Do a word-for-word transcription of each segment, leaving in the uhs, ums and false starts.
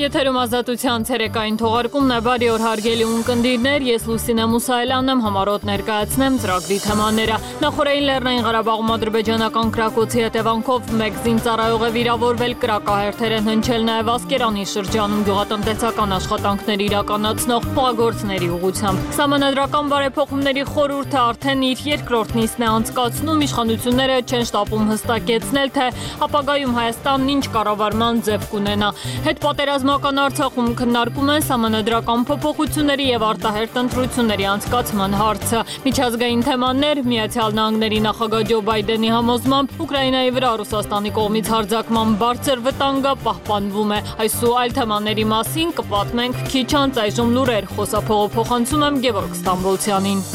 Եթերում ազատության ցերեկային թողարկումն է, բարի օր հարգելի ունկնդիրներ, ես Լուսինե Մուսայելյանն եմ, համառոտ ներկայացնեմ ծրագրի թեմաները։ Նախորդային Լեռնային Ղարաբաղում ադրբեջանական կրակոցի հետևանքով մեկ զինծառայող է վիրավորվել, կրակահերթեր են հնչել նաև Ասկերանի շրջանում գյուղատնտեսական աշխատանքներ իրականացնող փոխագործների ուղղությամբ։ Սահմանադրական բարեփոխումների խորհուրդը արդեն իր երկրորդ նիստն է անցկացնում, իշխանությունները չեն շտապում հստակեցնել, թե ապագայում Հայաստանն ինչ կառավարման ձև կունենա։ Հետպատերազմական Արցախում քննարկում են սահմանադրական փոփոխությունների եւ արտահերթ ընտրությունների անցկացման հարցը։ Միջազգային թեմաներ, Միացյալ Նահանգների նախագահ Ջո Բայդենի համոզմամբ Ուկրաինայի վրա Ռուսաստանի կողմից հարձակման բարձր վտանգը պահպանվում է։ Այս ու այլ թեմաների մասին կպատմենք քիչ անց, այժմ լուրեր, խոսափողը փոխանցում եմ Գևորգ Ստամբոլցյանին։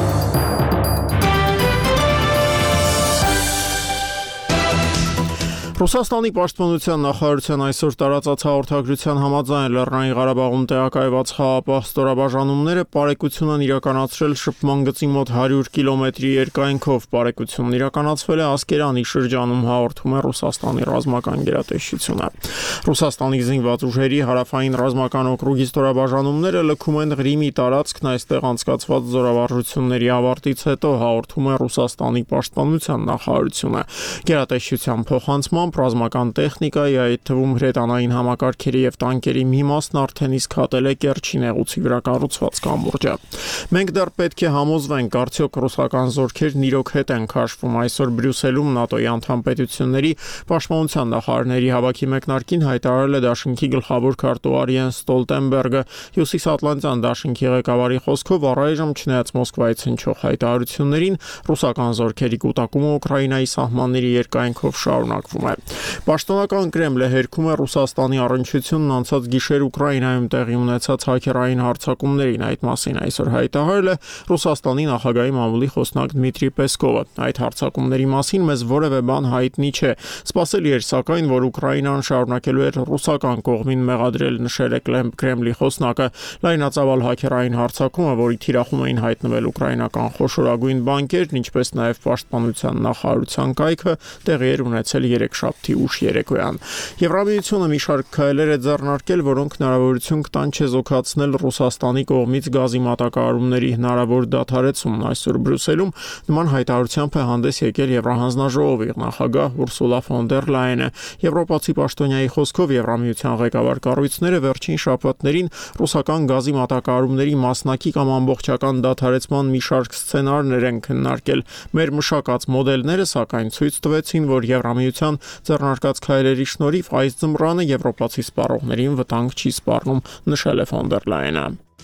Ռուսաստանի պաշտպանության նախարարության այսօր տարածած հաղորդագրության համաձայն Լեռնային Ղարաբաղում տեղակայված խաղապահ ստորաբաժանումները պարեկություն են իրականացրել շփման գծի մոտ հարյուր կիլոմետրի երկայնքով։ Պարեկությունն իրականացվել է Ասկերանի շրջանում, հաղորդում է Ռուսաստանի ռազմական գերատեսչությունը։ Ռուսաստանի զինված ուժերի հարավային ռազմական օկրուգի ստորաբաժանումները լքում են Ղրիմի տարածքն այստեղ անցկացված զորավարժությունների ավարտից հետո, հաղորդում է Ռուսաստանի պաշտպանության նախարարությունը։ Գերատեսչության փոխանցմամբ ռազմական տեխնիկայի, այդ թվում հրետանային համակարգերի եւ տանկերի մի մասն արդեն իսկ հատել է Կերչի նեղուցի վրա կառուցված կամուրջը։ Մենք դեռ պետք է համոզվենք, արդյոք ռուսական զորքերն իրոք հետ են քաշվում։ Այսօր Բրյուսելում ՆԱՏՕ-ի անդամ պետությունների պաշտպանության նախարարների հավաքի մեկնարկին հայտարարել է դաշինքի գլխավոր քարտուղար Յենս Ստոլտենբերգը։ Հյուսիսատլանտյան դաշինքի ղեկավարի խոսքով առայժմ չնայած Մոսկվայից հնչող հայտարարություններին, ռուսական զորքերի կուտակումը Ուկրաինայի սահմանների երկայնքով շարունակվում է։ Պաշտոնական Կրեմլը հերքում է Ռուսաստանի առնչությունն անցած գիշեր Ուկրաինայում տեղի ունեցած հաքերային հարձակումներին։ Այդ մասին այսօր հայտարարել է Ռուսաստանի նախագահի մամուլի խոսնակ Դմիտրի Պեսկովը։ Այդ հարձակումների մասին մեզ որևէ բան հայտնի չէ։ Սպասելի էր սակայն, որ Ուկրաինան շարունակելու էր ռուսական կողմին մեղադրել, նշել է Կրեմլի խոսնակը։ Լայնածավալ հաքերային հարձակումը, որի թիրախում էին հայտնվել ուկրաինական խոշորագույն բանկերն, ինչպես նաև պաշտպանության նախարարության կայքը, տեղի էր ունեցել երեքշաբթի ուշ երեկոյան։ Եվրամիությունը մի շարք քայլեր է ձեռնարկել, որոնք հնարավորություն կտան չեզոքացնել Ռուսաստանի կողմից գազի մատակարարումների հնարավոր դադարեցումն։ Այսօր Բրյուսելում նման հայտարարությամբ է հանդես եկել Եվրահանձնաժողովի նախագահ Ուրսուլա ֆոն դեր Լայենը։ Եվրոպացի պաշտոնյայի խոսքով Եվրամիության ղեկավար կառույցները վերջին շաբաթներին ռուսական գազի մատակարարումների մասնակի կամ ամբողջական դադարեցման մի շարք սցենարներ են քննարկել։ Մեր մշակած մոդելները սակայն ցույց տվեցին, որ Եվրամիության ձեռնարկած քայլերի շնորհիվ այս ձմռանը եվրոպացի սպառողներին վտանգ չի սպառնում, նշել է ֆոն դեր Լայենը։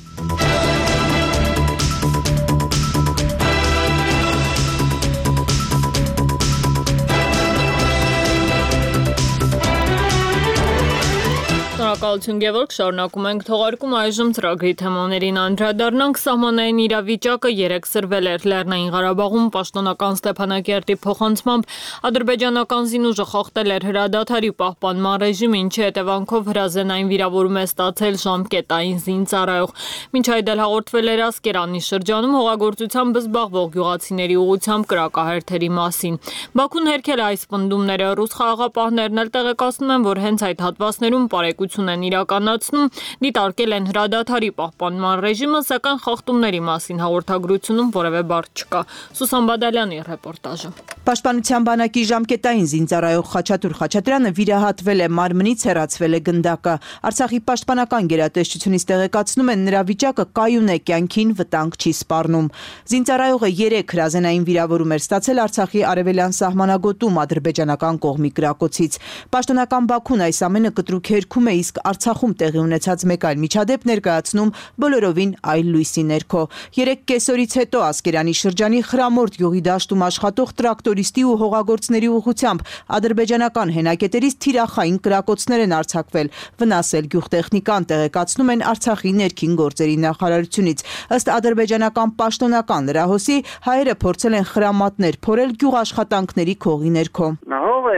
Շնորհակալություն Գևորգ, շարունակում ենք թողարկումը, այժմ ծրագրի թեմաներին անդրադառնանք։ Սահմանային իրավիճակը երեկ սրվել էր Լեռնային Ղարաբաղում, պաշտոնական Ստեփանակերտի փոխանցմամբ ադրբեջանական զինուժը խախտել էր հրադադարի պահպանման ռեժիմը, ինչի հետևանքով հրազենային վիրավորում է ստացել ժամկետային զինծառայող։ Մինչ այդ էլ հաղորդվել էր Ասկերանի շրջանում հողագործությամբ զբաղվող գյուղացիների ուղղությամբ կրակահերթերի մասին։ Բաքուն հերքել է այս պնդումները, ռուս խաղաղապահներն էլ տեղեկացնում են, որ հենց այդ հատվածներում պարեկություն են իրականացնում, դիտարկել են հրադադարի պահպանման ռեժիմը, սակայն խախտումների մասին հաղորդագրությունում որևէ բառ չկա։ Սուսան Բադալյանի ռեպորտաժը։ Պաշտպանության բանակի ժամկետային զինծառայող Խաչատուր Խաչատրյանը վիրահատվել է, մարմնից հեռացվել է գնդակը։ Արցախի պաշտպանական գերատեսչությունից տեղեկացնում են, նրա վիճակը կայուն է, կյանքին վտանգ չի սպառնում։ Զինծառայողը երեք հրազենային վիրավորում էր ստացել Արցախի արևելյան սահմանագոտում ադրբեջանական կողմի կրակոցից։ Պաշտոնական Բաքուն այս ամենը կտրուկ հերքում է, իսկ Արցախում տեղի ունեցած մեկ այլ միջադեպ ներկայացնում բոլորովին այլ լույսի ներքո։ Երեք կեսօրից հետո Ասկերանի շրջանի Խրամորդ գյուղի դաշտում աշխատող տրակտորիստի ու հողագործների ուղղությամբ ադրբեջանական հենակետերից թիրախային կրակոցներ են արձակվել, վնասել գյուղտեխնիկան, տեղեկացնում են Արցախի ներքին գործերի նախարարությունից։ Ըստ ադրբեջանական պաշտոնական լրահոսի, հայերը փորձել են խրամատներ փորել գյուղաշխատանքների քողի ներքո։ Հող ենք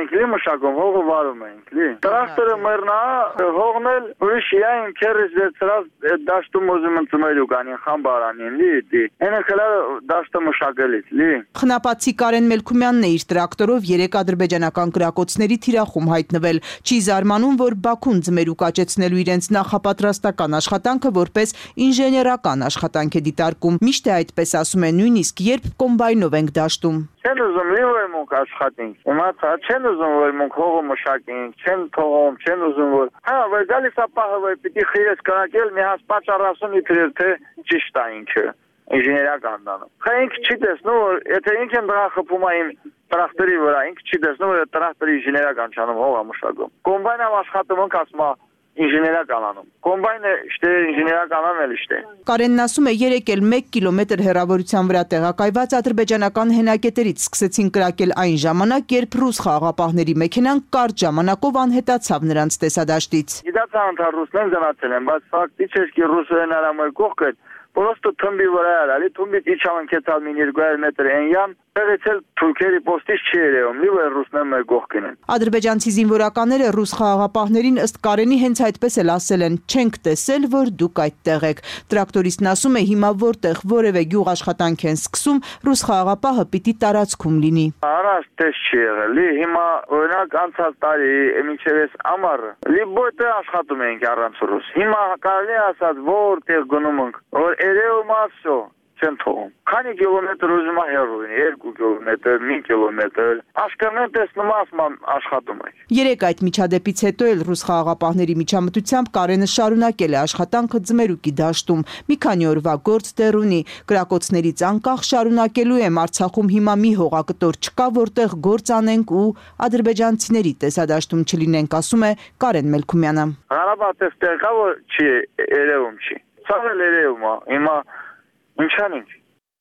ենք լի մշակում, հողը վարում ենք լի։ Տրակտորը մեռնա, հողն էլ ուրիշ իայն քերես վերցրած դաշտում ուզում են ծմելու կանին խամբարանին լի դի։ Այնը քլա դաշտը մշակելից լի։ Խնապացի Կարեն Մելքումյանն է իր տրակտորով երեք ադրբեջանական կրակոցների թիրախում հայտնվել։ Չի զարմանում, որ Բաքուն ձմերուկ աճեցնելու իրենց նախապատրաստական աշխատանքը որպես ինժեներական աշխատանք է դիտարկում։ Միշտ է այդպես ասում է, նույնիսկ երբ կոմբայնով ենք դաշտում։ Չեն ուզում լի որ մենք աշխատենք։ Իմացա, չեն ուզում որ մենք հողը մշակենք, չեն թողում, չեն ուզում որ։ Հա, որ գալիս է պահը որ պիտի խիրես կրակել, մի հաց պատճառասում իբրև թե ճիշտ է ինքը։ Ինժեներական դանը։ Խա ինքը չի տեսնում որ եթե ինքը դրա խփում է իմ տրակտորի վրա, ինքը չի տեսնում որ տրակտորի ինժեներական չանում հողը մշակում։ Կոմբայնը աշխատում ենք ասում է ինժեներական անում։ Կոմբայնը շտե ինժեներական անել շտե։ Կարենն ասում է երեք էլ մեկ կիլոմետր հեռավորության վրա տեղակայված ադրբեջանական հենակետերից սկսեցին կրակել այն ժամանակ, երբ ռուս խաղաղապահների մեքենան կարճ ժամանակով անհետացավ նրանց տեսադաշտից։ Գիտացա անթար ռուսներն գնացել են, բայց ֆակտի չէ որ ռուսերեն արամել կողքել Просто թմբի վրա ալի, թմբի իջան կեցալ մին երկու մետր ենյան, եղեցել թուրքերի պոստից չի երևում, լի որ ռուսներն մեր կողքին են։ Ադրբեջանցի զինվորականները ռուս խաղաղապահներին ըստ Կարենի հենց այդպես էլ ասել են, չենք տեսել, որ դուք այդտեղ եք։ Տրակտորիստն ասում է, հիմա որտեղ որևէ գյուղ աշխատանք են սկսում, ռուս խաղաղապահը պիտի տարածքում լինի։ Առաջ տես չի եղել, լի հիմա օրինակ անցած տարի մինչև այս ամառը, լի որտեղ աշխատում ենք առանց ռուս։ Հիմա կարելի ասած որտեղ գնում ենք, որ երևում ասո չեն թողում։ Քանի կիլոմետր ուզում է հեռու, երկու կիլոմետր, մի կիլոմետր, աշկերտներն տեսնում ասում աշխատում եք։ Երեք այդ միջադեպից հետո էլ ռուս խաղաղապահների միջամտությամբ Կարենը շարունակել է աշխատանքը ձմերուկի դաշտում։ Մի քանի օրվա գործ դեռ ունի, կրակոցներից անկախ շարունակելու եմ, Արցախում հիմա մի հողակտոր չկա, որտեղ գործ անենք ու ադրբեջանցիների տեսադաշտում չլինենք, ասում է Կարեն Մելքումյանը։ Ղարաբաղը տեղա որ չի երևում չի։ Սա էլ երևում է, հիմա ինչ անենք։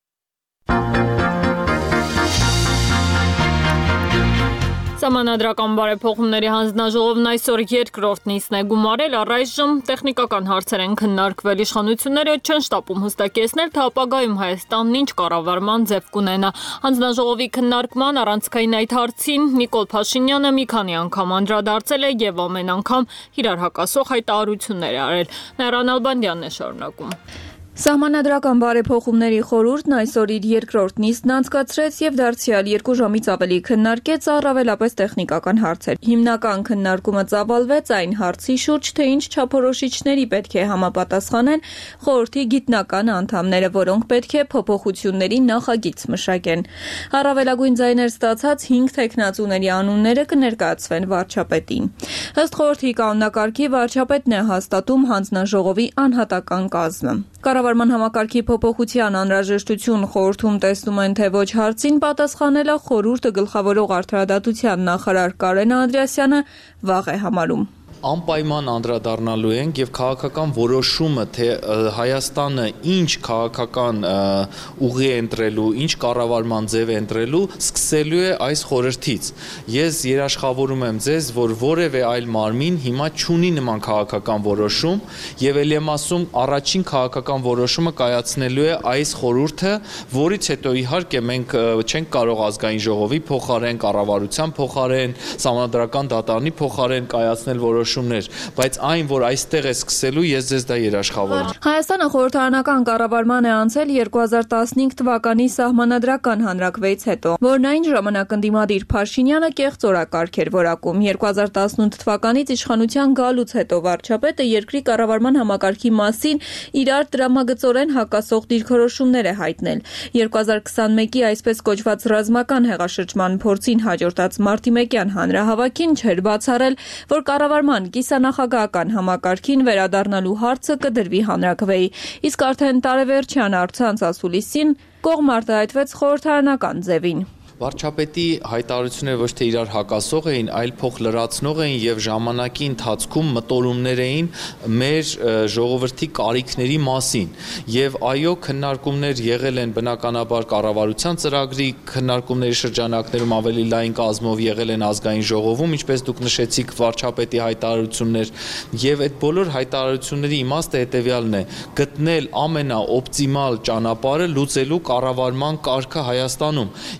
Սահմանադրական բարեփոխումների հանձնաժողովն այսօր երկրորդ նիստն է գումարել, առայժմ տեխնիկական հարցեր են քննարկվել, իշխանությունները չեն շտապում հստակեցնել, թե ապագայում Հայաստանն ինչ կառավարման ձև կունենա։ Հանձնաժողովի քննարկման առանցքային այդ հարցին Նիկոլ Փաշինյանը մի քանի անգամ անդրադարձել է եւ ամեն անգամ իրար հակասող հայտարարություններ է արել։ Նայրան Ալբանդյանն է շարունակում։ Սահմանադրական բարեփոխումների խորհուրդն այսօր իր երկրորդ նիստն անցկացրեց եւ դարձյալ երկու ժամից ավելի քննարկեց առավելապես տեխնիկական հարցեր։ Հիմնական քննարկումը ծավալվեց այն հարցի շուրջ, թե ինչ չափորոշիչների պետք է համապատասխանեն խորհրդի գիտնական անդամները, որոնք պետք է փոփոխությունների նախագիծ մշակեն։ Առավելագույն ձայներ ստացած հինգ տեխնացուների անունները կներկայացվեն վարչապետին։ Ըստ խորհրդի կանոնակարգի վարչապետն է հաստատում հանձնաժողովի անհատական կազմը։ Կառավարման համակարգի փոփոխության անհրաժեշտություն խորհրդում տեսնում են, թե ոչ հարցին պատասխանելը խորհուրդը գլխավորող արդարադատության նախարար Կարեն Անդրեասյանը վաղ է համարում։ Անպայման անդրադառնալու ենք եւ քաղաքական որոշումը, թե Հայաստանը ինչ քաղաքական ուղի է ընտրելու, ինչ կառավարման ձև է ընտրելու, սկսելու է այս խորհրդից։ Ես երաշխավորում եմ ձեզ, որ որևէ այլ մարմին հիմա չունի նման քաղաքական որոշում եւ ելի եմ ասում, առաջին քաղաքական որոշումը կայացնելու է այս խորհուրդը, որից հետո իհարկե մենք չենք կարող ազգային ժողովի փոխարեն, կառավարության փոխարեն, սահմանադրական դատարանի փոխարեն կայացնել որոշում բայց այն, որ այստեղ է սկսելու, ես ձեզ դա երաշխավորում։ Հայաստանը խորհրդարանական կառավարման է անցել երկու հազար տասնհինգ թվականի սահմանադրական հանրաքվեից հետո, որն այն ժամանակ ընդդիմադիր Փաշինյանը կեղծ օրակարգ էր որակում։ երկու հազար տասնութ թվականից իշխանության գալուց հետո վարչապետը երկրի կառավարման համակարգի մասին իրար տրամագծորեն հակասող դիրքորոշումներ է հայտնել։ երկու հազար քսանմեկի այսպես կոչված ռազմական հեղաշրջման փորձին հաջորդած մարտի մեկյան հանրահավաքին չէր բացառել, որ կառավարման կիսանախագահական համակարգին վերադառնալու հարցը կդրվի հանրաքվեի, իսկ արդեն տարեվերջյան առցանց ասուլիսին կողմ արտահայտվեց խորհրդարանական ձևին։ Վարչապետի հայտարարությունները ոչ թե իրար հակասող էին, այլ փոխլրացնող էին եւ ժամանակի ընթացքում մտորումներ էին մեր ժողովրդի կարիքների մասին։ Եվ այո, քննարկումներ եղել են բնականաբար կառավարության ծրագրի քննարկումների շրջանակներում ավելի լայն կազմով եղել են ազգային ժողովում, ինչպես դուք նշեցիք, վարչապետի հայտարարություններ, եւ այդ բոլոր հայտարարությունների իմաստը հետեւյալն է՝ գտնել ամենաօպտիմալ ճանապարհը լուծելու կառավարման կարգը Հայաստանում եւ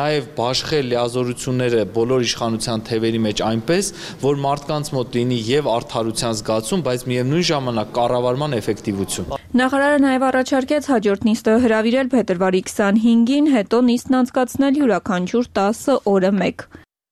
նաև բաշխել լիազորությունները բոլոր իշխանության թևերի մեջ այնպես, որ մարդկանց մոտ լինի եւ արդարության զգացում, բայց միևնույն ժամանակ կառավարման էֆեկտիվություն։ Նախարարը նաև առաջարկեց հաջորդ նիստը հրավիրել փետրվարի քսանհինգին, հետո նիստն անցկացնել յուրաքանչյուր տասը օրը մեկ։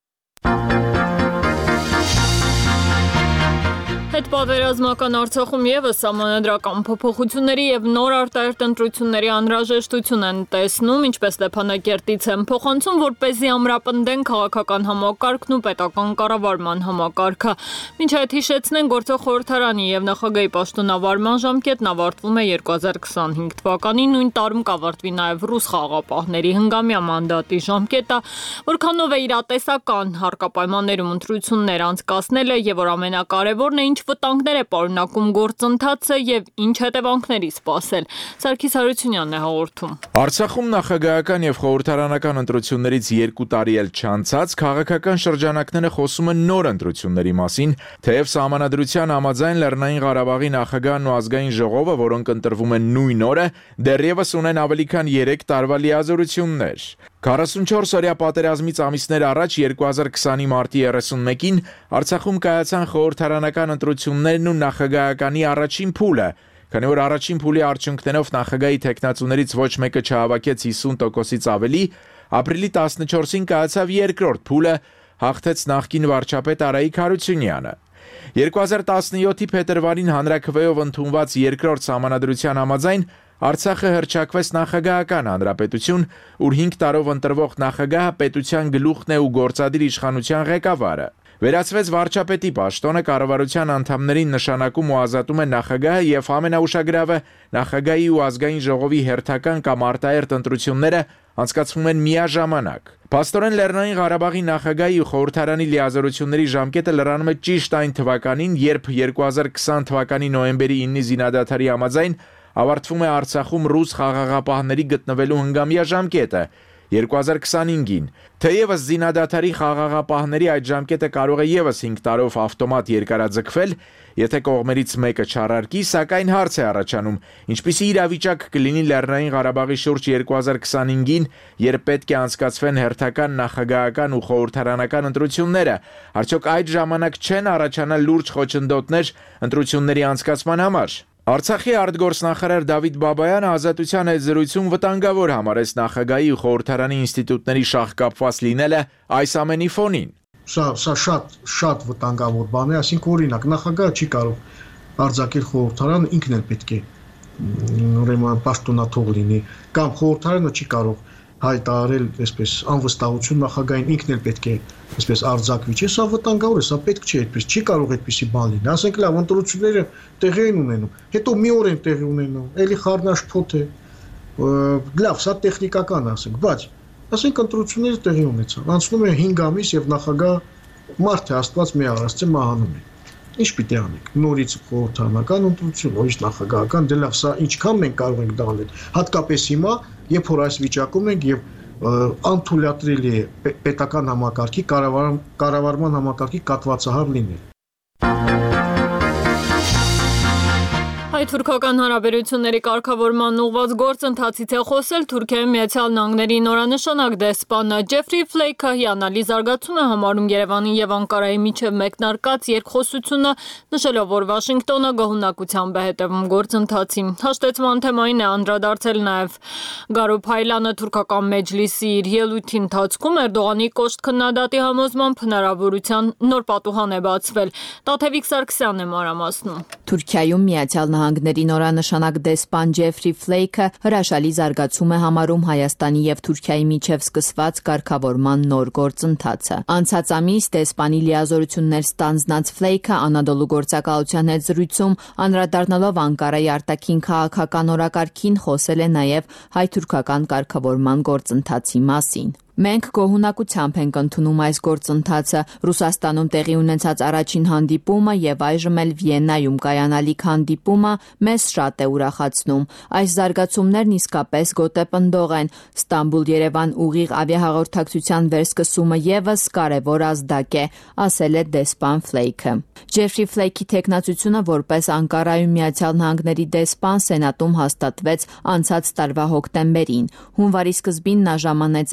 Հետպատերազմական Արցախում ևս սահմանադրական փոփոխությունների եւ նոր արտահերտ ընտրությունների անհրաժեշտություն են տեսնում, ինչպես Ստեփանակերտից են փոխանցում, որպեսզի ամրապնդեն քաղաքական համակարգն ու պետական կառավարման համակարգը։ Մինչ այդ հիշեցնեն, գործող խորհրդարանի եւ Նախագահի պաշտոնավարման ժամկետն ավարտվում է երկու հազար քսանհինգ թվականին, նույն տարում կավարտվի նաեւ ռուս խաղաղապահների հնգամյա մանդատի ժամկետը, որքանով է իրատեսական հարկապայմաններում ընտրություններ անցկացնելը եւ որ ամենակարևորն է ինչ վտանգներ է պարունակում գործընթացը եւ ինչ հետևանքների սպասել։ Սարգիս Հարությունյանն է հաղորդում։ Արցախում նախագահական եւ խորհրդարանական ընտրություններից երկու տարի էլ չանցած քաղաքական շրջանակները խոսում են նոր ընտրությունների մասին, թեև սահմանադրության համաձայն Լեռնային Ղարաբաղի նախագահն ու ազգային ժողովը, որոնք ընտրվում են նույն օրը, դեռևս ունեն ավելի քան երեք տարվա լիազորություններ։ քառասունչորս օրյա պատերազմից ամիսներ առաջ երկու հազար քսանի մարտի երեսունմեկին Արցախում կայացան խորհրդարանական ընտրություններն ու նախագահականի առաջին փուլը, քանի որ առաջին փուլի արդյունքներով նախագահի թեկնածուներից ոչ մեկը չհավաքեց հիսուն տոկոսից ավելի, ապրիլի տասնչորսին կայացավ երկրորդ փուլը, հաղթեց նախկին վարչապետ Արայիկ Հարությունյանը։ երկու հազար տասնյոթի փետրվարին հանրաքվեով ընդունված երկրորդ սահմանադրության համաձայն Արցախը հռչակվեց նախագահական հանրապետություն, ուր հինգ տարով ընտրվող նախագահը պետության գլուխն է ու գործադիր իշխանության ղեկավարը։ Վերացվեց վարչապետի պաշտոնը, կառավարության անդամներին նշանակում ու ազատում է նախագահը եւ ամենաուշագրավը նախագահի ու ազգային ժողովի հերթական կամ արտահերթ ընտրությունները անցկացվում են միաժամանակ։ Փաստորեն Լեռնային Ղարաբաղի նախագահի ու խորհրդարանի լիազորությունների ժամկետը լրանում է ճիշտ այն թվականին, երբ երկու հազար քսան թվականի նոյեմբերի իննի զինադադարի համաձայն ավարտվում է Արցախում ռուս խաղաղապահների գտնվելու հնգամյա ժամկետը երկու հազար քսանհինգին։ Թեևս զինադադարի խաղաղապահների այդ ժամկետը կարող է ևս հինգ տարով ավտոմատ երկարաձգվել, եթե կողմերից մեկը չարարկի, սակայն հարց է առաջանում, ինչպիսի իրավիճակ կլինի Լեռնային Ղարաբաղի շուրջ երկու հազար քսանհինգին, երբ պետք է անցկացվեն հերթական նախագահական ու խորհրդարանական ընտրությունները, արդյոք այդ ժամանակ չեն առաջանալ լուրջ խոչընդոտներ ընտրությունների անցկացման համար։ Արցախի արտգործնախարար Դավիթ Բաբայանը Ազատության հետ զրույցում վտանգավոր համարեց նախագահի ու խորհրդարանի ինստիտուտների շահկապված լինելը այս ամենի ֆոնին։ Սա սա շատ շատ վտանգավոր բան է, այսինքն օրինակ նախագահը չի կարող արձակել խորհրդարանը, ինքն էլ պետք է ուրեմն պաշտոնաթող լինի, կամ խորհրդարանը չի կարող հայտարարել այսպես անվստահություն նախագահին, ինքն էլ պետք է այսպես արձակվի, չէ՞, սա վտանգավոր է, սա պետք չէ, այդպես չի կարող այդպիսի բան լինի։ Ասենք լավ, ընտրությունները տեղի են ունենում, հետո մի օր են տեղի ունենում, էլի խառնաշփոթ է, լավ, սա տեխնիկական ասենք, բայց ասենք ընտրությունները տեղի ունեցան, անցնում է հինգ ամիս եւ նախագահ մարդ է Աստված մի առաստի մահանում է։ Ինչ պիտի անենք, նորից խորհրդարանական ընտրություն, նորից նախագահական, դե լավ, սա ինչքան մենք կարող ենք դա անել, հատկապես հիմա, երբ որ այս վիճակում ենք եւ անթույլատրելի է պետական համակարգի կառավարման համակարգի կատվածահար լինել։ Հայ-թուրքական հարաբերությունների կարգավորման ուղղված գործընթացից է խոսել Թուրքիայի Միացյալ Նահանգների նորանշանակ դեսպանը Ջեֆրի Ֆլեյքը հիանալի զարգացում է համարում Երևանի եւ Անկարայի միջև մեկնարկած երկխոսությունը, նշելով, որ Վաշինգտոնը գոհունակությամբ է հետևում գործընթացին։ Հաշտեցման թեմային է անդրադարձել նաեւ Գարո Փայլյանը թուրքական մեջլիսի իր ելույթի ընթացքում Էրդողանի կոշտ քննադատի համոզմամբ հնարավորության նոր պատուհան է բացվել։ Տաթևիկ Սարգսյանն է մանրամասնում։ Թուրքիայում Միացյալ Նահանգների նորանշանակ դեսպան Ջեֆրի Ֆլեյքը հրաշալի զարգացում է համարում Հայաստանի եւ Թուրքիայի միջև սկսված կարգավորման նոր գործընթացը։ Անցած ամիս դեսպանի լիազորություններ ստանձնած Ֆլեյքը Անադոլու գործակալության հետ զրույցում անդրադառնալով Անկարայի արտաքին քաղաքական օրակարգին խոսել է նաեւ հայ-թուրքական կարգավորման գործընթացի մասին։ Մենք գոհունակությամբ ենք ընդունում այս գործընթացը, Ռուսաստանում տեղի ունեցած առաջին հանդիպումը եւ այժմ էլ Վիեննայում կայանալիք հանդիպումը մեզ շատ է ուրախացնում։ Այս զարգացումներն իսկապես գոտեպնդող են։ Ստամբուլ-Երևան ուղիղ ավիահաղորդակցության վերսկսումը եւս կարևոր ազդակ է, ասել է դեսպան Ֆլեյքը։ Ջեֆրի Ֆլեյքի թեկնածությունը որպես Անկարայում Միացյալ Նահանգների դեսպան Սենատում հաստատվեց անցած տարվա հոկտեմբերին։ Հունվարի սկզբին նա ժամանեց Անկարա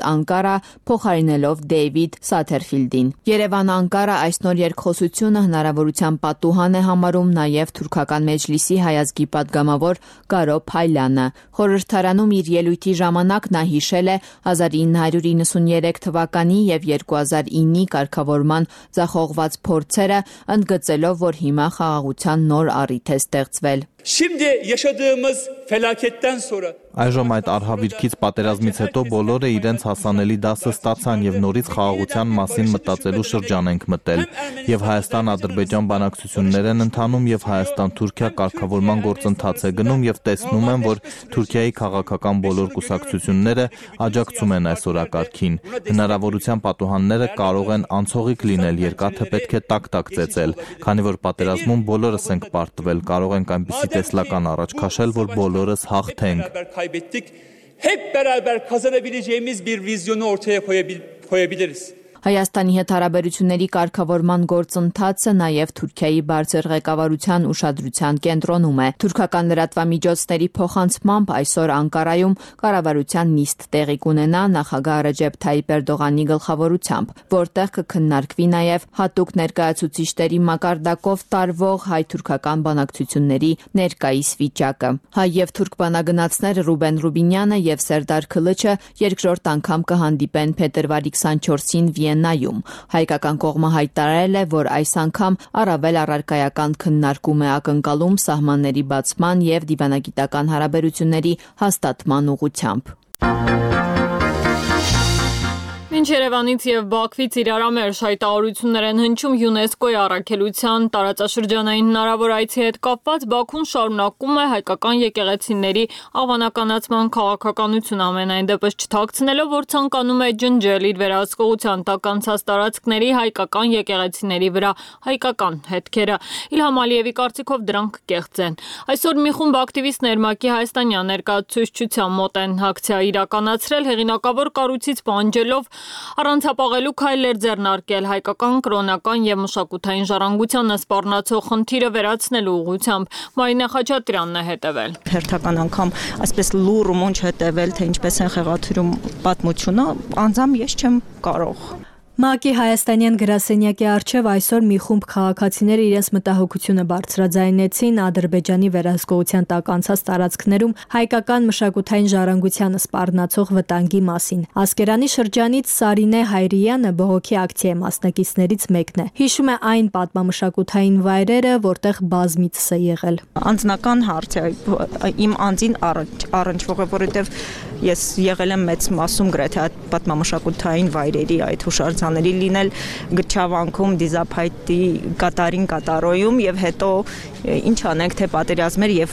Անկարա, փոխարինելով Դեյվիդ Սաթերֆիլդին։ Երևան-Անկարա այս նոր երկխոսությունը հնարավորության պատուհան է համարում նաև թուրքական մեջլիսի հայազգի падգամավոր Կարո Փայլյանը։ Խորհրդարանում իր ելույթի ժամանակ նա հիշել է հազար ինը հարյուր իննսուններեք թվականի եւ երկու հազար իննի կարգավորման ձախողված փորձերը, ընդգծելով, որ հիմա խաղաղության նոր առիթ է ստեղծվել։ Şimdi yaşadığımız felaketten sonra Այժմ այդ արհավիրքից պատերազմից հետո բոլորը իրենց հասանելի դասը ստացան եւ նորից խաղաղության մասին մտածելու շրջան ենք մտել եւ Հայաստան-Ադրբեջան բանակցություններ են ընթանում եւ Հայաստան-Թուրքիա կարգավորման գործընթաց է գնում եւ տեսնում եմ, որ Թուրքիայի քաղաքական բոլոր կուսակցությունները աջակցում են այս օրակարգին։ Հնարավորության պատուհանները կարող են անցողիկ լինել, երկաթը պետք է տակ-տակ ծեծել, քանի որ պատերազմում բոլորս ենք պարտվել, կարող ենք այնպիսի տեսլական առաջ քաշել, որ բոլորս հաղթենք։ kaybettik. Hep beraber kazanabileceğimiz bir vizyonu ortaya koyabiliriz. Հայաստանի հետ հարաբերությունների կարգավորման գործընթացը նաև Թուրքիայի բարձր ղեկավարության ուշադրության կենտրոնում է։ Թուրքական լրատվամիջոցների փոխանցմամբ այսօր Անկարայում կառավարության նիստ տեղի կունենա նախագահ Ռեջեփ Թայիպ Էրդողանի գլխավորությամբ, որտեղ կքննարկվի նաև հատուկ ներկայացուցիչների մակարդակով տարվող հայ-թուրքական բանակցությունների ներկայիս վիճակը։ Հայ եւ թուրք բանագնացներ Ռուբեն Ռուբինյանը եւ Սերդար Քլիչը երկրորդ անգամ կհանդիպեն փետրվարի քսանչորսին Վիեննայում։ Հայկական կողմը հայտարարել է, որ այս անգամ առավել առարկայական քննարկում է ակնկալում սահմանների բացման եւ դիվանագիտական հարաբերությունների հաստատման ուղղությամբ։ Մինչ Երևանից եւ Բաքվից իրարամերժ հայտարարություններ են հնչում ՅՈՒՆԵՍԿՕ-ի առաքելության տարածաշրջանային հնարավոր այցի հետ կապված, Բաքուն շարունակում է հայկական եկեղեցիների ավանականացման քաղաքականություն ամենայն դեպս չթաքցնելով, որ ցանկանում է ջնջել իր վերահսկողության տակ անցած տարածքների հայկական եկեղեցիների վրա հայկական հետքերը։ Իլհամ Ալիևի կարծիքով դրանք կեղծ են։ Այսօր մի խումբ ակտիվիստներ ՄԱԿ-ի հայաստանյան ներկայացուցչության մոտ են акցիա իրականացրել, հեղինակավոր կառույցից պահանջելով առանցապաղելու քայլեր ձեռնարկել հայկական կրոնական եւ մշակութային ժառանգությանը սպառնացող խնդիրը վերացնելու ուղղությամբ։ Մարինե Խաչատրյանն է հետևել։ Հերթական անգամ այսպես լուր ու մունչ հետևել, թե ինչպես են խեղաթյուրում պատմությունը, անձամբ ես չեմ կարող։ ՄԱԿ-ի հայաստանյան գրասենյակի առջև այսօր մի խումբ քաղաքացիներ իրենց մտահոգությունը բարձրաձայնեցին Ադրբեջանի վերահսկողության տակ անցած տարածքներում հայկական մշակութային ժառանգությանը սպառնացող վտանգի մասին։ Ասկերանի շրջանից Սարինե Հայրյանը բողոքի ակցիայի մասնակիցներից մեկն է։ Հիշում է այն պատմամշակութային վայրերը, որտեղ բազմիցս է եղել։ Անձնական հարց է, իմ անձին առնչվող է, որովհետև ես եղել եմ մեծ մասում գրեթե այդ պատմամշակութային վայրերի այդ հուշարձանների լինել Գրչավանքում, Դիզափայտի կատարին կատարոյում եւ հետո ինչ անենք թե պատերազմեր եւ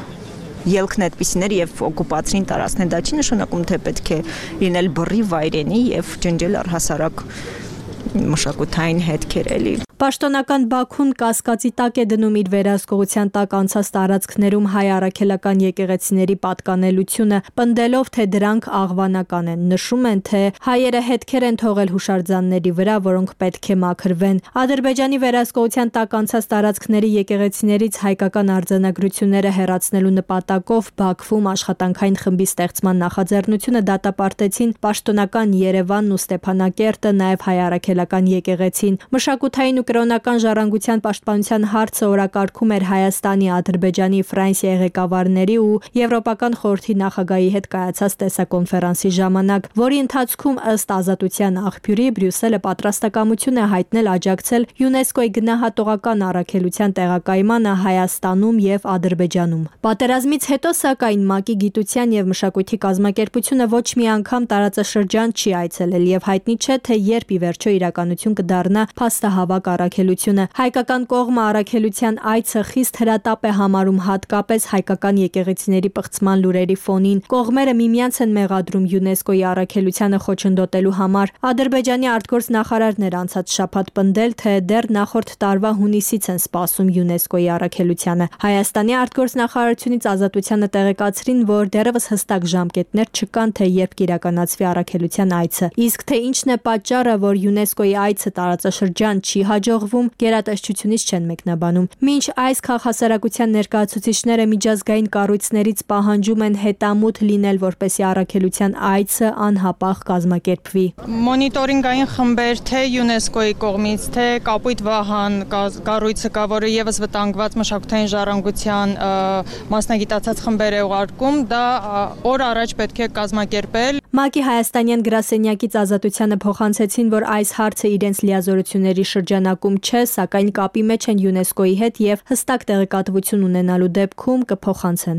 ելքն այդպիսիներ եւ օկուպացրին տարածքներ, դա չի նշանակում թե պետք է լինել բռի վայրենի եւ ջնջել առհասարակ մշակութային հետքեր էլի։ Պաշտոնական Բաքուն կասկածի տակ է դնում իր վերահսկողության տակ անցած տարածքներում հայ առաքելական եկեղեցիների պատկանելությունը, պնդելով, թե դրանք աղվանական են։ Նշում են, թե հայերը հետքեր են թողել հուշարձանների վրա, որոնք պետք է մաքրվեն։ Ադրբեջանի վերահսկողության տակ անցած տարածքների եկեղեցիներից հայկական արձանագրությունները հեռացնելու նպատակով Բաքվում աշխատանքային խմբի ստեղծման նախաձեռնությունը դատապարտեցին պաշտոնական Երևանն ու Ստեփանակերտը, նաև հայ առաքելական եկեղեցին։ Մշակութային կրոնական ժառանգության պաշտպանության հարցը օրակարգում էր Հայաստանի, Ադրբեջանի, Ֆրանսիայի ղեկավարների ու Եվրոպական խորհրդի նախագահի հետ կայացած տեսակոնֆերանսի ժամանակ, որի ընթացքում ըստ Ազատության աղբյուրի Բրյուսելը պատրաստակամություն է հայտնել աջակցել ՅՈՒՆԵՍԿՕ-ի գնահատողական առաքելության տեղակայմանը Հայաստանում եւ Ադրբեջանում։ Պատերազմից հետո, սակայն, ՄԱԿ-ի գիտության եւ մշակույթի կազմակերպությունը ոչ մի անգամ տարածաշրջան չի այցելել եւ հայտնի չէ, թե երբ ի վերջո իրականություն կդառնա փաստահավաք առաքելությունը։ Հայկական կողմը առաքելության այցը խիստ հրատապ է համարում հատկապես հայկական եկեղեցիների պղծման լուրերի ֆոնին։ Կողմերը միմյանց են մեղադրում ՅՈՒՆԵՍԿՕ-ի առաքելությանը խոչընդոտելու համար։ Ադրբեջանի արտգործ նախարարն էր անցած շաբաթ պնդել, թե դեռ նախորդ տարվա հունիսից են սպասում ՅՈՒՆԵՍԿՕ-ի առաքելությանը։ Հայաստանի արտգործ նախարարությունից Ազատությանը տեղեկացրին, որ դեռևս հստակ ժամկետներ չկան, թե երբ կիրականացվի առաքելության այցը։ Իսկ թե ինչն է պատճառը, որ ՅՈՒՆԵՍԿՕ-ի այցը տարածաշրջան չի հաջողվում հաջողվում, գերատեսչությունից չեն մեկնաբանում։ Մինչ այս քաղաքասարակության ներկայացուցիչները միջազգային կառույցներից պահանջում են հետամուտ լինել, որպեսզի առաքելության այցը անհապաղ կազմակերպվի։ Մոնիտորինգային խմբեր թե ՅՈՒՆԵՍԿՕ-ի կողմից, թե Կապույտ Վահան կառույցը կա, որը եւս վտանգված մշակութային ժառանգության մասնագիտացած խմբեր է ուղարկում, դա օր առաջ պետք է կազմակերպել։ ՄԱԿ-ի հայաստանյան գրասենյակից Ազատությանը փոխանցեցին, որ այս հարցը իրենց լիազորությունների շրջանակում չէ, սակայն կապի մեջ են ՅՈՒՆԵՍԿՕ-ի հետ եւ հստակ տեղեկատվություն ունենալու դեպքում կփոխանցեն։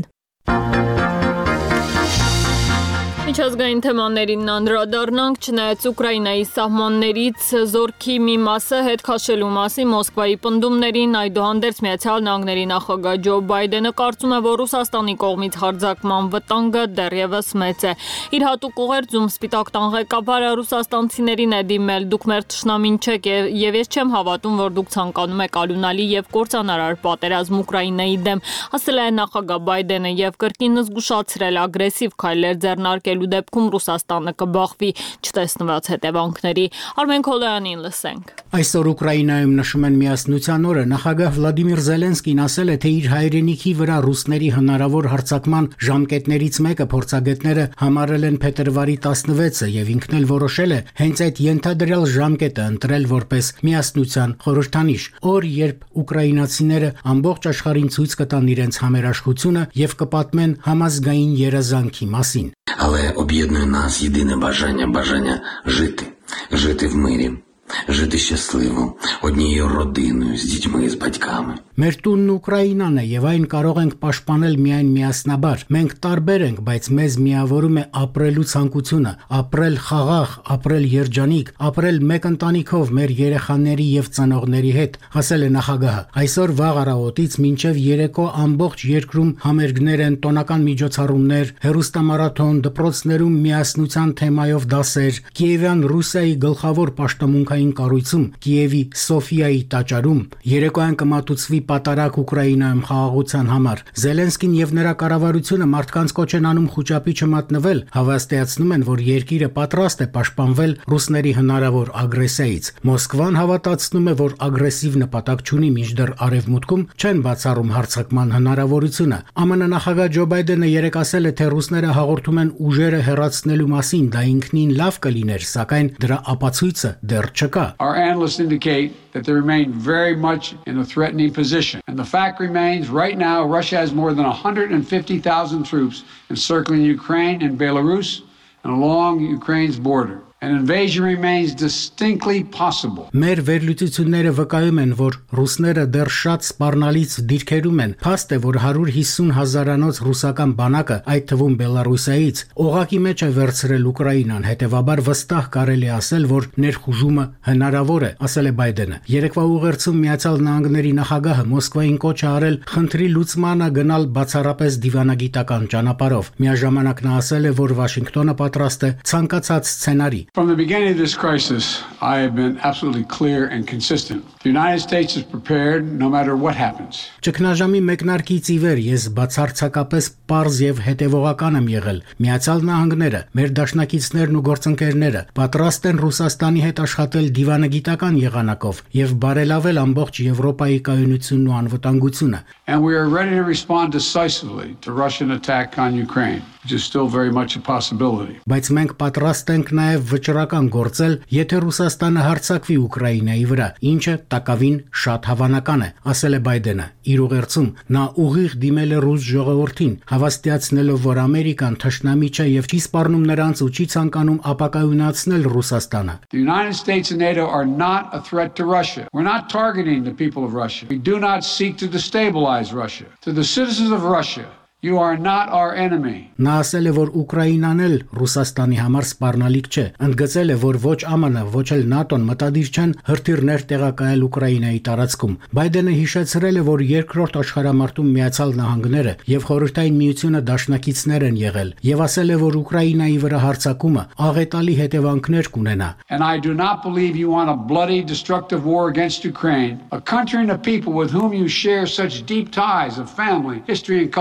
Միջազգային թեմաներին անդրադառնանք, չնայած Ուկրաինայի սահմաններից զորքի մի մասը հետ քաշելու մասին Մոսկվայի պնդումներին, այդուհանդերձ Միացյալ Նահանգների նախագահ Ջո Բայդենը կարծում է, որ Ռուսաստանի կողմից հարձակման վտանգը դեռևս մեծ է։ Իր հատուկ ուղերձում Սպիտակ տան ղեկավարը ռուսաստանցիներին է դիմել, դուք մեր թշնամին չեք եւ ես չեմ հավատում, որ դուք ցանկանում եք ալունալի եւ կործանարար պատերազմ Ուկրաինայի դեմ, ասել է նախագահ Բայդենը եւ կրկին զգուշացրել ագրեսիվ քայլեր ձեռնարկելու դեպքում Ռուսաստանը կբախվի չտեսնված հետևանքների։ Արմեն Քոլոյանին լսենք։ Այսօր Ուկրաինայում նշում են Միասնության օրը, նախագահ Վլադիմիր Զելենսկին ասել է, թե իր հայրենիքի վրա ռուսների հնարավոր հարձակման ժամկետներից մեկը փորձագետները համարել են փետրվարի տասնվեցը եւ ինքն էլ որոշել է հենց այդ ենթադրյալ ժամկետը ընտրել որպես Միասնության խորհրդանիշ, օր, երբ ուկրաինացիները ամբողջ աշխարհին ցույց կտան իրենց համերաշխությունը եւ копатмен համազգային երազանքի մասին։ Але об'єднує нас єдине бажання, бажання жити, жити в мирі, жити щасливо, однією родиною, з дітьми, з батьками. Մեր տունն Ուկրաինան է եւ այն կարող ենք պաշտպանել միայն միասնաբար։ Մենք տարբեր ենք, բայց մեզ միավորում է ապրելու ցանկությունը, ապրել խաղաղ, ապրել երջանիկ, ապրել մեկ ընտանիքով մեր երեխաների եւ ծնողների հետ, ասել է նախագահը։ Այսօր վաղ առավոտից մինչեւ երեկո ամբողջ երկրում համերգներ են, տոնական միջոցառումներ, հերոստամարաթոն, դպրոցներում միասնության թեմայով դասեր, Կիևյան Ռուսիայի գլխավոր պաշտամունքային կառույցում, Կիևի Սոֆիայի տաճարում երեկոյան կմատուցվի պատարակ Ուկրաինայում խաղաղության համար։ Զելենսկին եւ նրա կառավարությունը մարդկանց կոչ են անում խոճապի չմատնվել, հավաստիացնում են, որ երկիրը պատրաստ է պաշտպանվել ռուսների հնարավոր ագրեսիայից։ Մոսկվան հավատացնում է, որ ագրեսիվ նպատակ չունի, մինչդեռ արևմուտքում չեն բացառում հարձակման հնարավորությունը։ ԱՄՆ նախագահ Ջո Բայդենը երեկ ասել է, թե ռուսները հաղորդում են ուժերը հեռացնելու մասին, դա ինքնին լավ կլիներ, սակայն դրա ապացույցը դեռ չկա։ Our analysts indicate that they remain very much in a threatening position. And the fact remains, right now, Russia has more than one hundred fifty thousand troops encircling Ukraine and Belarus and along Ukraine's border. An invasion remains distinctly possible. Մեր վերլուծությունները վկայում են, որ ռուսները դեռ շատ սպառնալից դիրքերում են։ Փաստ է, որ one hundred fifty հազարանոց ռուսական բանակը, այդ թվում Բելարուսիայից, օղակի մեջ է վերցրել Ուկրաինան, հետևաբար վստահ կարելի ասել, որ ներխուժումը հնարավոր է, ասել է Բայդենը։ Երեկվա ուղերձում Միացյալ Նահանգների նախագահը Մոսկվային կոչ է արել խնդրի լուծմանը գնալ բացառապես դիվանագիտական ճանապարհով։ Միաժամանակ նա ասել է, որ Վաշինգտոնը պատրաստ է ցանկացած սցենարի։ From the beginning of this crisis, I have been absolutely clear and consistent. The United States is prepared no matter what happens. Ճգնաժամի մեկնարկից ի վեր ես բացարձակապես պարզ եւ հետեւողական եմ եղել։ Միացյալ Նահանգները, մեր դաշնակիցներն ու գործընկերները պատրաստ են Ռուսաստանի հետ աշխատել դիվանագիտական եղանակով եւ բարելավել ամբողջ Եվրոպայի կայունությունն ու անվտանգությունը։ And we are ready to respond decisively to Russian attack on Ukraine, which is still very much a possibility. Բայց մենք պատրաստ ենք նաեւ վճռական գործել, եթե Ռուսաստանը հարձակվի Ուկրաինայի վրա, ինչը տակավին շատ հավանական է, ասել է Բայդենը։ Իր ուղերձում նա ուղիղ դիմել է ռուս ժողովրդին, հավաստիացնելով, որ Ամերիկան թշնամի չէ եւ չի սպառնում նրանց ու չի ցանկանում ապակայունացնել Ռուսաստանը։ The United States and NATO are not a threat to Russia. We're not targeting the people of Russia. We do not seek to destabilize Russia. To the citizens of Russia, you are not our enemy. Նա ասել է, որ Ուկրաինան էլ Ռուսաստանի համար սպառնալիք չէ։ Ընդգծել է, որ ոչ ԱՄՆ, ոչ էլ ՆԱՏՕ-ն մտադիր չեն հրթիռներ տեղակայել Ուկրաինայի տարածքում։ Բայդենը հիշեցրել է, որ երկրորդ աշխարհամարտում Միացյալ Նահանգները եւ Խորհրդային Միությունը դաշնակիցներ են եղել եւ ասել է, որ Ուկրաինայի վրա հարձակումը աղետալի հետևանքներ կունենա։ And I do not believe you want a bloody, destructive war against Ukraine, a country and a people with whom you share such deep ties of family, history and culture.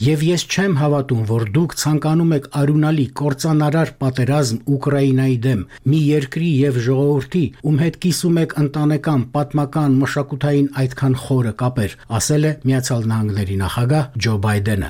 Եվ ես չեմ հավատում, որ դուք ցանկանում եք արունալի կործանարար պատերազմ Ուկրաինայի դեմ, մի երկրի եւ ժողովրդի, ում հետ կիսում եք ընտանեկան, պատմական, մշակութային այդքան խորը կապեր, ասել է Միացյալ Նահանգների նախագահ Ջո Բայդենը։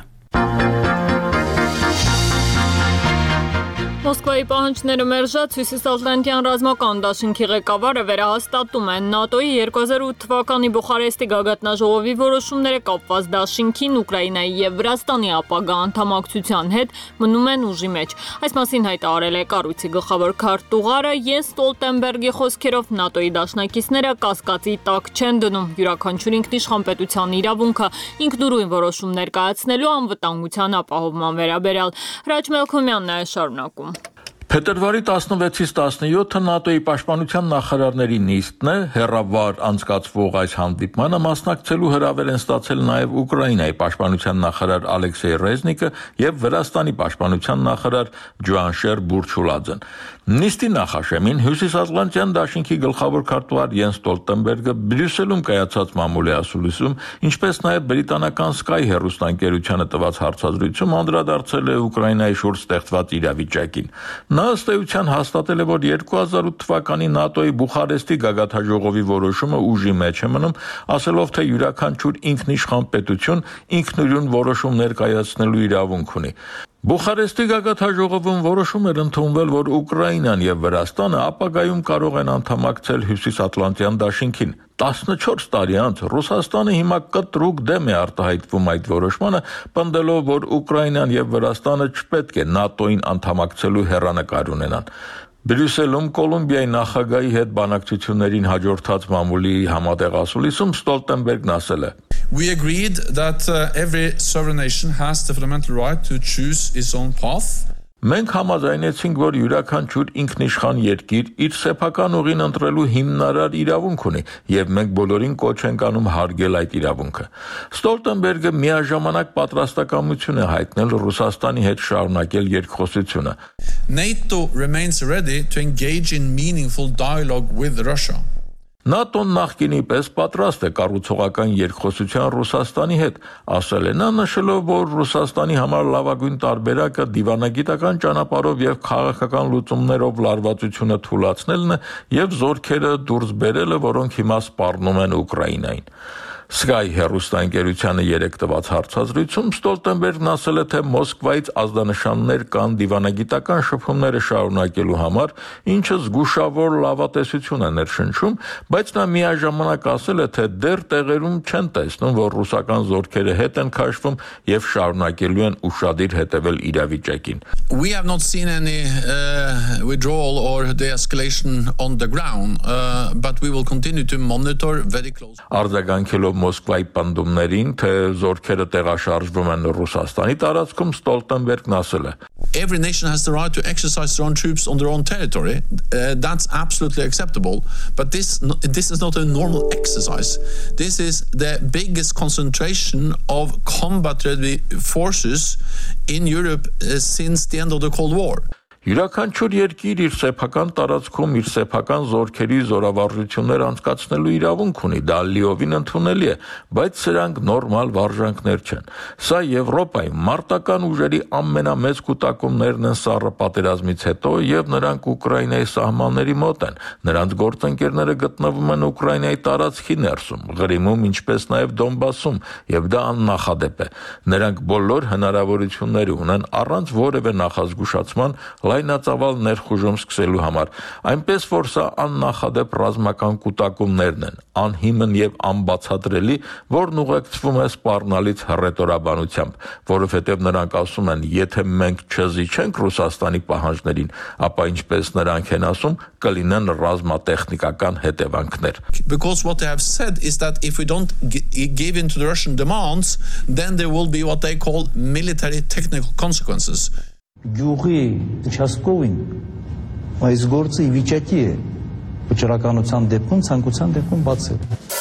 Մոսկվայի պահանջները մերժած Հյուսիսատլանտյան ռազմական դաշինքի ղեկավարը վերահաստատում են ՆԱՏՕ-ի երկու հազար ութ թվականի Բուխարեստի գագաթնաժողովի որոշումները կապված դաշինքին Ուկրաինայի եւ Վրաստանի ապագա անդամակցության հետ մնում են ուժի մեջ։ Այս մասին հայտարարել է կառույցի գլխավոր քարտուղարը Յենս Ստոլտենբերգի խոսքերով ՆԱՏՕ-ի դաշնակիցները կասկածի տակ չեն դնում յուրաքանչյուր ինքնիշխան պետության իրավունքը ինքնուրույն որոշումներ կայացնելու անվտանգության ապահովման վերաբերյալ։ Հրաչ Մելքոմյանն է շարունակում։ Փետրվարի տասնվեցից տասնյոթը ՆԱՏՕ-ի պաշտպանության նախարարների նիստն է, հեռավար անցկացվող այս հանդիպմանը մասնակցելու հրավեր են ստացել նաև Ուկրաինայի պաշտպանության նախարար Ալեքսեյ Ռեզնիկը եւ Վրաստանի պաշտպանության նախարար Ջուանշեր Բուրչուլաձեն։ Նիստի նախաշեմին Հյուսիսատլանտյան դաշինքի գլխավոր քարտուղար Յենս Ստոլտենբերգը Բրյուսելում կայացած մամուլի ասուլիսում, ինչպես նաև բրիտանական Sky հեռուստաընկերությանը տված հարցազրույցում անդրադարձել է Ուկրաինայի շուրջ ստեղծված իրավիճակին։ Նա ըստ էության հաստատել է, որ երկու հազար ութ թվականի ՆԱՏՕ-ի Բուխարեստի գագաթնաժողովի որոշումը ուժի մեջ է մնում, ասելով, թե յուրաքանչյուր ինքնիշխան պետություն ինքնուրույն որոշումներ կայացնելու իրավունք ունի։ Բուխարեստի գագաթնաժողովում որոշում էր ընդունվել, որ Ուկրաինան եւ Վրաստանը ապագայում կարող են անդամակցել Հյուսիսատլանտյան դաշինքին։ տասնչորս տարի անց Ռուսաստանը հիմա կտրուկ դեմ է արտահայտվում այդ որոշմանը, պնդելով, որ Ուկրաինան եւ Վրաստանը չպետք է ՆԱՏՕ-ին անդամակցելու հեռանկար ունենան։ Բրյուսելում Կոլումբիայի նախագահի հետ բանակցություններին հաջորդած մամուլի համատեղ ասուլիսում Ստոլտենբերգն ասել է. We agreed that uh, every sovereign nation has the fundamental right to choose its own path. Մենք համաձայնեցինք, որ յուրաքանչյուր ինքնիշխան երկիր իր սեփական ուղին ընտրելու հիմնարար իրավունք ունի, եւ մենք բոլորին կոչ ենք անում հարգել այդ իրավունքը։ Ստոլտենբերգը միաժամանակ պատրաստակամություն է հայտնել Ռուսաստանի հետ շարունակել երկխոսությունը։ NATO remains ready to engage in meaningful dialogue with Russia. ՆԱՏՕ-ն նախկինի պես պատրաստ է կառուցողական երկխոսության Ռուսաստանի հետ, ասել է նա, նշելով, որ Ռուսաստանի համար լավագույն տարբերակը դիվանագիտական ճանապարհով եւ քաղաքական լուծումներով լարվածությունը թույլատնելն է եւ զորքերը դուրս բերելը, որոնք հիմա սպառնում են Ուկրաինային։ Sky հեռուստաընկերությանը երեք տված հարցազրույցում Ստոլտենբերգն ասել է, թե Մոսկվայից ազդանշաններ կան դիվանագիտական շփումները շարունակելու համար, ինչը զգուշավոր լավատեսություն է ներշնչում, բայց նա միաժամանակ ասել է, թե դեռ տեղերում չեն տեսնում, որ ռուսական զորքերը հետ են քաշվում եւ շարունակելու են ուշադիր հետևել իրավիճակին։ We have not seen any uh, withdrawal or de-escalation on the ground, uh, but we will continue to monitor very closely. Արձագանքելով Մոսկվայի պնդումներին, թե զորքերը տեղաշարժվում են Ռուսաստանի տարածքում, Ստոլտենբերգն ասել է. Every nation has the right to exercise their own troops on their own territory. Uh, that's absolutely acceptable. But this this is not a normal exercise. This is the biggest concentration of combat-ready forces in Europe uh, since the end of the Cold War. Յուրաքանչյուր երկիր իր սեփական տարածքում իր սեփական զորքերի զորավարժություններ անցկացնելու իրավունք ունի, դա լիովին ընդունելի է, բայց սրանք նորմալ վարժանքներ չեն։ Սա Եվրոպայի մարտական ուժերի ամենամեծ կուտակումներն են սառը պատերազմից հետո եւ նրանք Ուկրաինայի սահմանների մոտ են։ Նրանց գործընկերները գտնվում են Ուկրաինայի տարածքի ներսում, Ղրիմում, ինչպես նաեւ Դոնբասում, եւ դա աննախադեպ է։ Նրանք բոլոր հնարավորությունները ունեն առանց որևէ նախազգուշացման լայնածավալ ներխուժում սկսելու համար, այնպես որ սա աննախադեպ ռազմական կուտակումներն են, անհիմն եւ անբացատրելի, որն ուղեկցվում է սպառնալից հռետորաբանությամբ, որովհետեւ նրանք ասում են, եթե մենք չզիջենք Ռուսաստանի պահանջներին, ապա ինչպես նրանք են ասում, կլինեն ռազմատեխնիկական հետևանքներ. Because what they have said is that if we don't give in to the Russian demands, then there will be what they call military technical consequences. Գյուղի участковին այս գործը ի վիճակի է վճռականության դեպքում, ցանկության դեպքում բացել։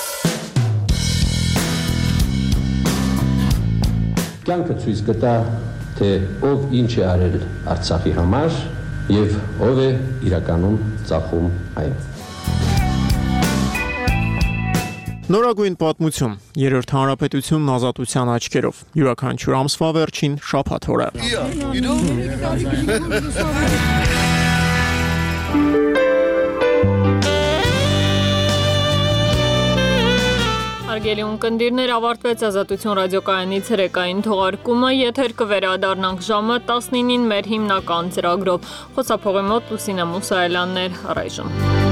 Կյանքը ցույց կտա, թե ով ինչ է արել Արցախի համար եւ ով է իրականում ծախում այն։ Նորագույն պատմություն, երրորդ հանրապետությունն ազատության աչքերով, յուրաքանչյուր ամսվա վերջին շաբաթ օրը։ Հարգելի ունկնդիրներ, ավարտվեց Ազատություն ռադիոկայանի ցերեկային թողարկումը, եթեր կվերադառնանք ժամը տասնինին մեր հիմնական ծրագրով։ Խոսափողի մոտ Լուսինե Մուսայելյանն էր, առայժմ։